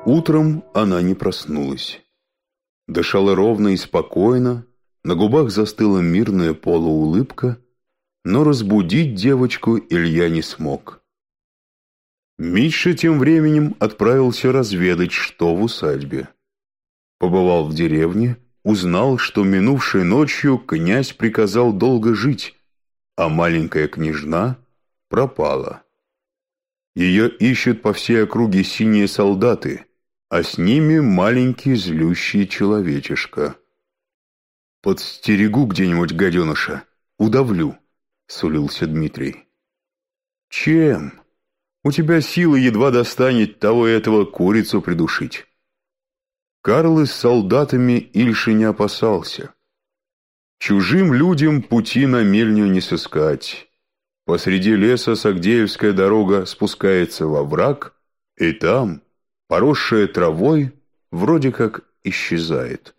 Утром она не проснулась. Дышала ровно и спокойно, на губах застыла мирная полуулыбка, но разбудить девочку Илья не смог. Митша тем временем отправился разведать, что в усадьбе. Побывал в деревне, узнал, что минувшей ночью князь приказал долго жить, а маленькая княжна пропала. Ее ищут по всей округе синие солдаты, а с ними маленький злющий человечишка. «Подстерегу где-нибудь гаденыша, удавлю», — сулился Дмитрий. «Чем? У тебя силы едва достанет того и этого курицу придушить». Карл с солдатами Ильши не опасался. Чужим людям пути на мельню не сыскать. Посреди леса Сагдеевская дорога спускается во враг, и там, поросшая травой, вроде как исчезает.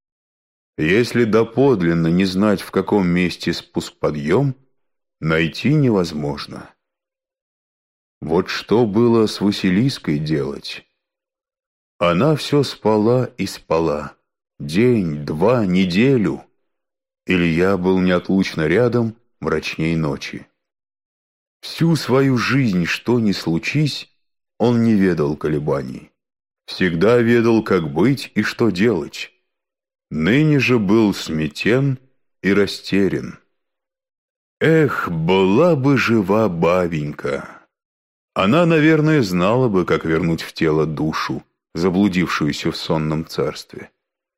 Если доподлинно не знать, в каком месте спуск-подъем, найти невозможно. Вот что было с Василиской делать? Она все спала и спала. День, два, неделю. Илья был неотлучно рядом, мрачней ночи. Всю свою жизнь, что ни случись, он не ведал колебаний. Всегда ведал, как быть и что делать. Ныне же был смятен и растерян. Эх, была бы жива бабенька! Она, наверное, знала бы, как вернуть в тело душу, заблудившуюся в сонном царстве.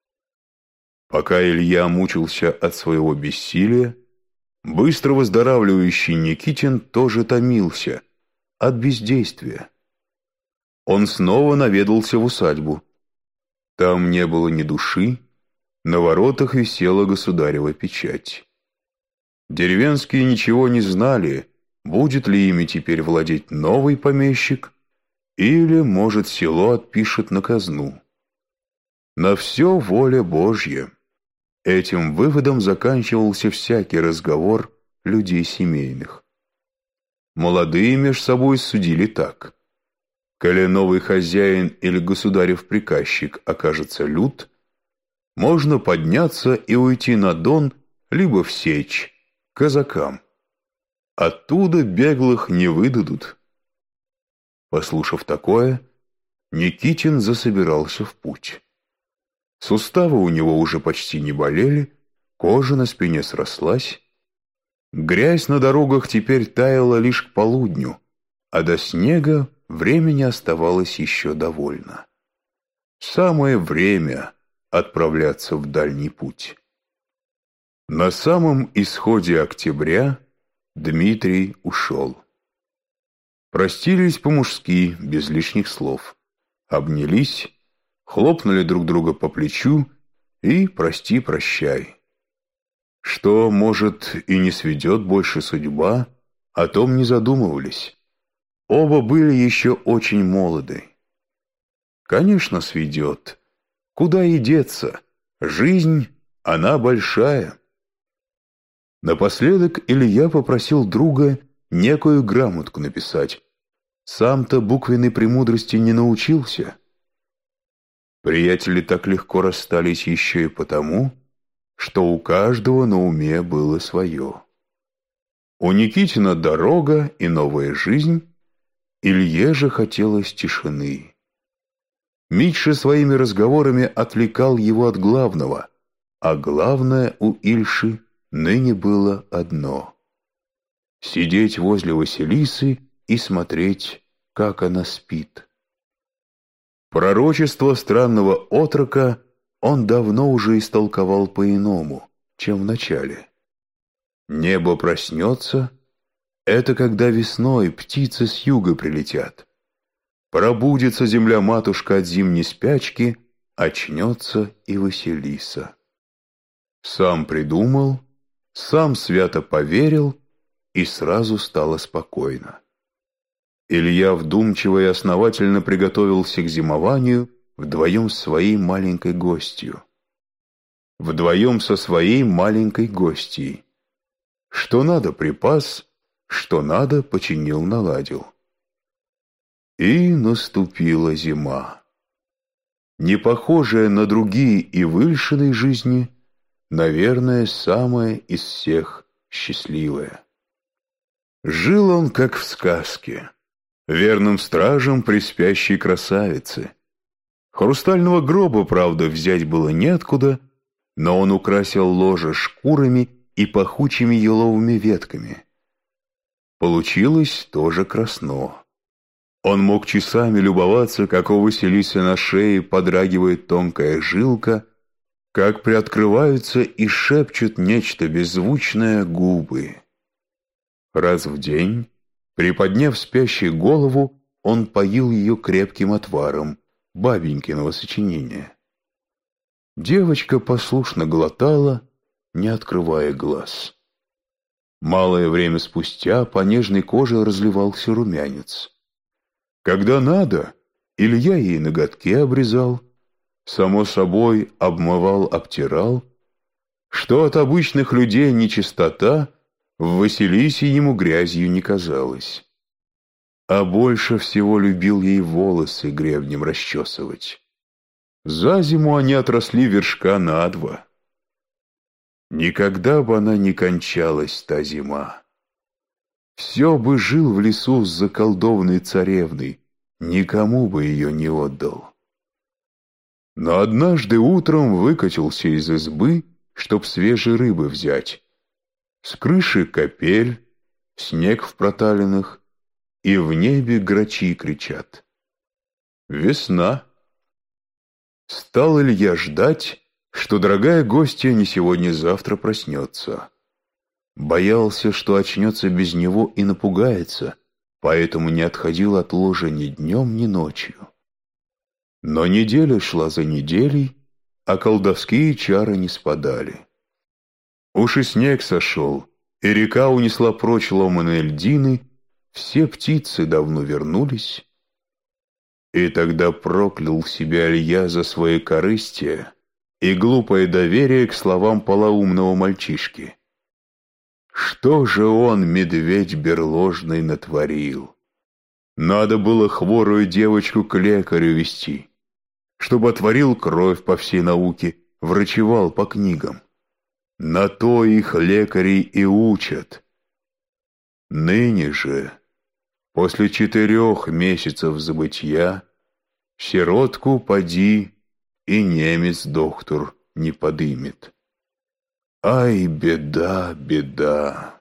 Пока Илья мучился от своего бессилия, быстро выздоравливающий Никитин тоже томился от бездействия. Он снова наведался в усадьбу. Там не было ни души, на воротах висела государева печать. Деревенские ничего не знали, будет ли ими теперь владеть новый помещик, или, может, село отпишет на казну. На все воля Божья. Этим выводом заканчивался всякий разговор людей семейных. Молодые меж собой судили так: коли новый хозяин или государев приказчик окажется лют, можно подняться и уйти на Дон, либо в Сечь, к казакам. Оттуда беглых не выдадут. Послушав такое, Никитин засобирался в путь. Суставы у него уже почти не болели, кожа на спине срослась. Грязь на дорогах теперь таяла лишь к полудню, а до снега времени оставалось еще довольно. Самое время отправляться в дальний путь. На самом исходе октября Дмитрий ушел. Простились по-мужски, без лишних слов. Обнялись, хлопнули друг друга по плечу и прости-прощай. Что, может, и не сведет больше судьба, о том не задумывались. Оба были еще очень молоды. Конечно, сведет. Куда и деться? Жизнь, она большая. Напоследок Илья попросил друга некую грамотку написать. Сам-то буквенной премудрости не научился. Приятели так легко расстались еще и потому, что у каждого на уме было свое. У Никитина дорога и новая жизнь, Илье же хотелось тишины. Митша своими разговорами отвлекал его от главного, а главное у Ильши ныне было одно — сидеть возле Василисы и смотреть, как она спит. Пророчество странного отрока он давно уже истолковал по-иному, чем в начале. Небо проснется — это когда весной птицы с юга прилетят. Пробудится земля-матушка от зимней спячки, очнется и Василиса. Сам придумал, сам свято поверил, и сразу стало спокойно. Илья вдумчиво и основательно приготовился к зимованию вдвоем с своей маленькой гостью. Вдвоем со своей маленькой гостьей. Что надо припас, что надо починил-наладил. И наступила зима. не похожая на другие и в Ильшиной жизни, наверное, самая из всех счастливая. Жил он, как в сказке, верным стражем при спящей красавице. Хрустального гроба, правда, взять было неоткуда, но он украсил ложе шкурами и пахучими еловыми ветками. Получилось тоже красно. Он мог часами любоваться, как у Василисы на шее подрагивает тонкая жилка, как приоткрываются и шепчут нечто беззвучное губы. Раз в день, приподняв спящую голову, он поил ее крепким отваром, бабенькиного сочинения. Девочка послушно глотала, не открывая глаз. Малое время спустя по нежной коже разливался румянец. Когда надо, Илья ей ноготки обрезал, само собой обмывал, обтирал. Что от обычных людей нечистота, в Василисе ему грязью не казалось. А больше всего любил ей волосы гребнем расчесывать. За зиму они отросли вершка на два. Никогда бы она не кончалась, та зима. Все бы жил в лесу с заколдованной царевной, никому бы ее не отдал. Но однажды утром выкатился из избы, чтоб свежей рыбы взять. С крыши капель, снег в проталинах, и в небе грачи кричат. Весна. Стал Илья ждать, что дорогая гостья не сегодня-завтра проснется. Боялся, что очнется без него и напугается, поэтому не отходил от ложа ни днем, ни ночью. Но неделя шла за неделей, а колдовские чары не спадали. Уж и снег сошел, и река унесла прочь ломаные льдины, все птицы давно вернулись. И тогда проклял себя Илья за свои корыстия и глупое доверие к словам полоумного мальчишки. Что же он, медведь берложный, натворил? Надо было хворую девочку к лекарю вести, чтобы отворил кровь по всей науке, врачевал по книгам. На то их лекарей и учат. Ныне же, после 4 месяцев забытья, сиротку поди и немец-доктор не подымет. Ай, беда, беда!